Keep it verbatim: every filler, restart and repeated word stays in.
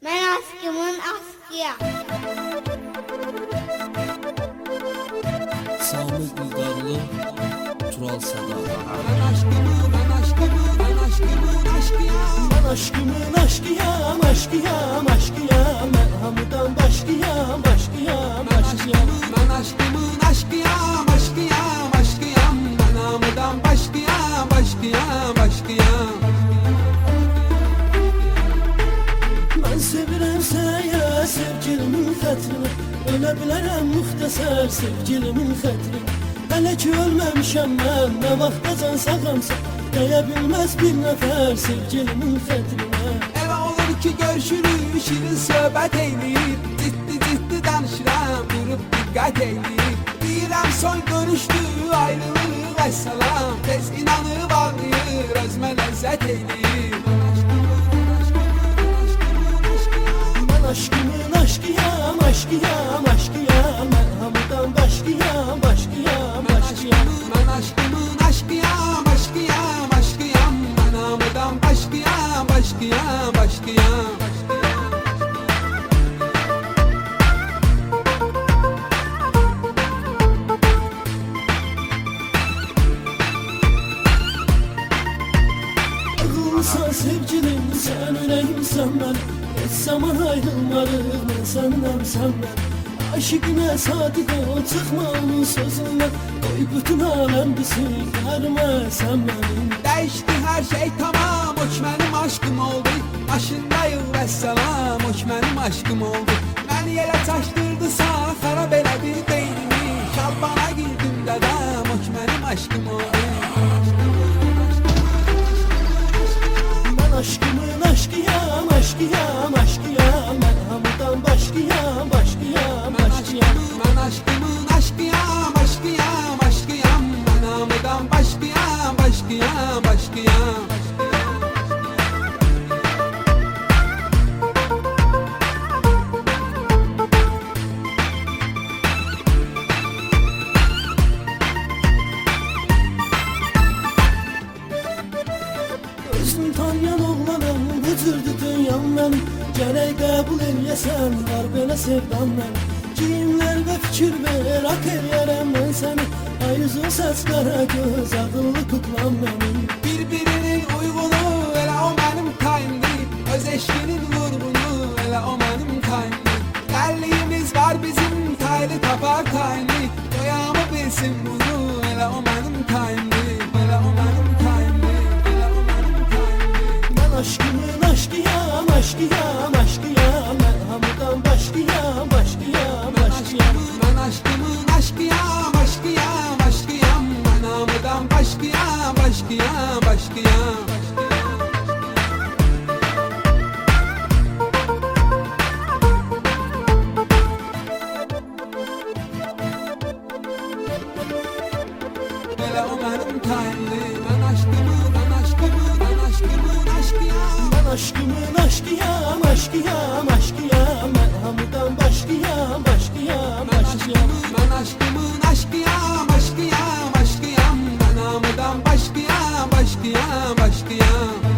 Ben aşkımın aşkıyam. Sami Bulgarlı, Tural Seda. Ben aşkımın, ben aşkımın, ben aşkımın aşkıyam. Ben aşkımın aşkıyam, aşkıyam, aşkıyam. Ben hamıdan başkıyam, başkıyam, Ben başkıyam. aşkımın, ben aşkımın aşkıyam, aşkıyam, aşkıyam. Ben hamıdan başkıyam, başkıyam, başkıyam. Ben sevirəm sənə sevgilimin xətrini. Ölə bilərəm müxtəsər sevgilimin xətrini. Hələ ki ölməmişəm mən, nə vaxta can sağamsa deyə bilməz bir nəfər sevgilimin xətrinə. Elə olur ki görüşürük, şirin söhbət eyləyir. Ciddi ciddi danışıram, durub diqqət eyləyir. Deyirəm son görüşdü, ayrılıq əssalam. Tez inanıb ağlayır, özmə ləzzət eyləyir. Ben aşkımın aşkıyam, aşkıyam, aşkıyam. Ben hamıdan başkıyam, başkıyam, başkıyam. Ben aşkımın aşkıyam, aşkıyam, aşkıyam. Ben hamıdan başkıyam, başkıyam, başkıyam. Ağılsan sevgilim, sen ürəyimsən mən. Heç zaman ayrılmarıq, mən səndən, sən mən. Aşıqına sadiq ol, çıxma onun sözündən. Qoy bütün aləm bilsin, yarımə sən mənim. Değişti her şey tamam, o ki benim aşkım oldu. Başındayım vesselam, o ki benim aşkım oldu. Beni yere taştırdısa, xarab elədi beynimi. Şalbana girdim dedem, o ki benim aşkım oldu. Ben aşkımın aşkıyam, aşkıyam, aşkıyam. Ben hamıdan başkıyam, başkıyam, Ben başkıyam. aşkımın, ben aşkımın aşkıyam, aşkıyam, aşkıyam. Ben hamıdan başkıyam, başkıyam, başkıyam. Özün tanıyan oğlanım, bu cürdü dünyam mənim. Gərək qəbul eləyəsən, var belə sevdam mənim. Giyimlər və fikir ver, ak eləyərəm mən səni. Ay üzün səs qara göz, ağıllı kuklam mənim. Birbirinin uygunu, elə o mənim tayımdı. Öz eşkinin vurgunu, elə o mənim tayımdı. Dəlliyimiz var bizim, taylı tapar tayını. Doyamı bilsin bunu, elə o mənim tayımdı. Elə o mənim tayımdı, elə o mənim tayımdı. Ben aşkımın aşkıyam, aşkıyam, aşkıyam. Ben hamıdan başkıyam, başkıyam, Ben başkıyam. aşkımın, ben aşkımın aşkıyam, aşkıyam, aşkıyam. Ben hamıdan başkıyam, başkıyam, başkıyam. Elə o mənim tayımdı. Ben aşkımın, ben aşkımın, ben aşkımın aşkıyam. Ben aşkımın aşkıyam, aşkıyam, aşkıyam. Ben hamıdan başkıyam, başkıyam, Ben başkıyam. aşkımın, ben aşkımın aşkıyam, aşkıyam, aşkıyam. Ben hamıdan başkıyam, başkıyam, başkıyam.